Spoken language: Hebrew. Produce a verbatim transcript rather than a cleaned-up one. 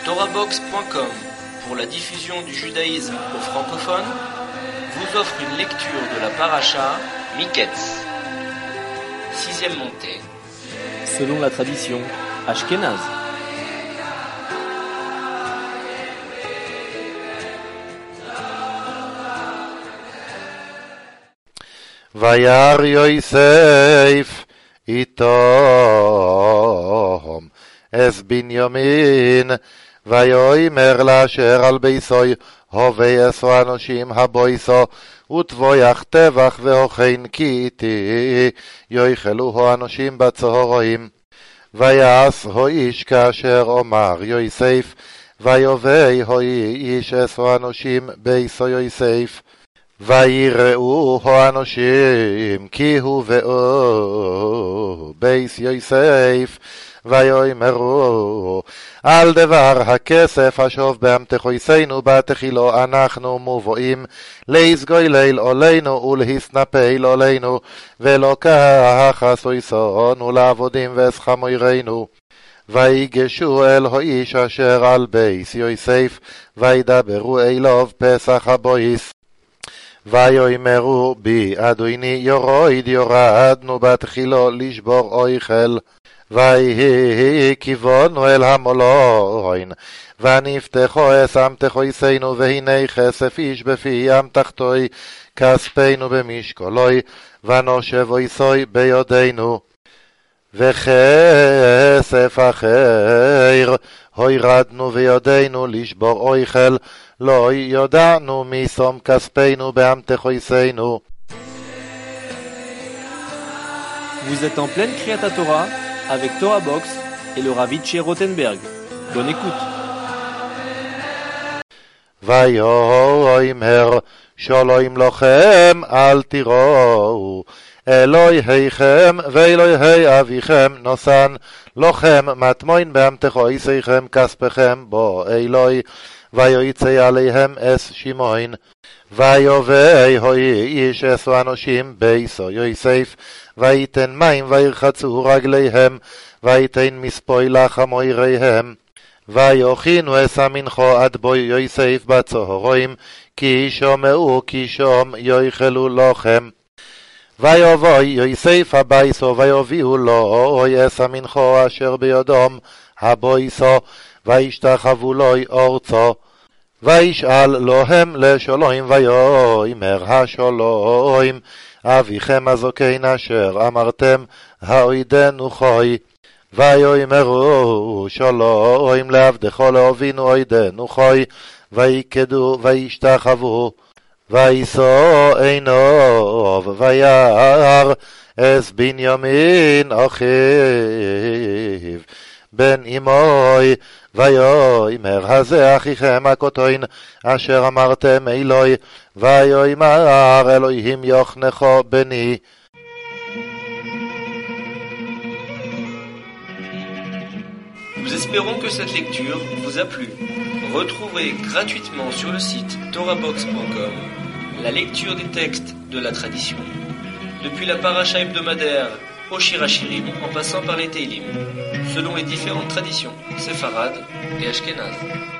Torahbox point com, pour la diffusion du judaïsme aux francophones, vous offre une lecture de la paracha Miketz. Sixième montée. Selon la tradition ashkénaze. וירא יוסף איתם אס בנימין ויאמר לאשר על ביסוי הווי אסו אנושים הבויסו ותבויח טבח והוכן כי איתי יאכלו האנושים בצהריים ויעש הו איש כאשר אומר יוסף ויובא הו איש אסו אנושים ביסו יוסף ויראו האנושים כי הוא ואו בייס יוסף ויאמרו על דבר הכסף השוב באמתחויסנו בתחילו אנחנו מובאים להסגוי ליל עולנו ולהסנפל עולנו ולא כך עשויסון לעבודים ואסחמוירנו ויגשו אל האיש אשר על בייס יוסף וידברו אליו פסח הבויס ויאמרו בי אדוני יוריד יורדנו בתחילו לשבור אויכל ויהי כיוונו אל המולוין ונפתחו אסמתחויסנו והנה כסף איש בפי ים תחתוי כספנו במשקולוי ונושב אויסוי ביודנו וכסף אחר הוירדנו ויודנו לשבור אויכל לא יודענו מסום כספנו באמתחויסנו. Vous êtes en pleine Kriyat Torah avec Torah Box et le Rav Itcher Rothenberg. Bonne écoute. ויאמר שלום לכם אל תיראו אלוהיכם ואלוהי אביכם נוסן לכם מטמון באמתחויסיכם כספכם בו אלוהי ויוצא עליהם אס שמעון ויובא איש אסו אנושים ביסו יוסף ויתן מים וירחצו רגליהם ויתן מספוי לחמויריהם ויוכינו אס המנחו עד בוי יוסף בצהריים כי שומעו כי שום יאכלו לכם ויבוא יוסף הביסו ויביאו לו אס המנחו אשר בידם הבויסו וישתחוו לו ארצו וישאל להם לשלום ויאמר השלום אביכם הזקן אשר אמרתם האוידנו חי ויאמרו שלום לעבדך לאבינו אוידנו חי ויקדו וישתחוו וישא עיניו וירא אס בנימין אחיו בן אמוי ויאמר הזה אחיכם הקטון אשר אמרתם אלוהי ויאמר אלוהים יחנכו בני. Nous espérons que cette lecture vous a plu. Retrouvez gratuitement sur le site Torahbox point com la lecture des textes de la tradition, depuis la paracha hebdomadaire au Shir Hashirim en passant par les Teilim, selon les différentes traditions séfarades et ashkénazes.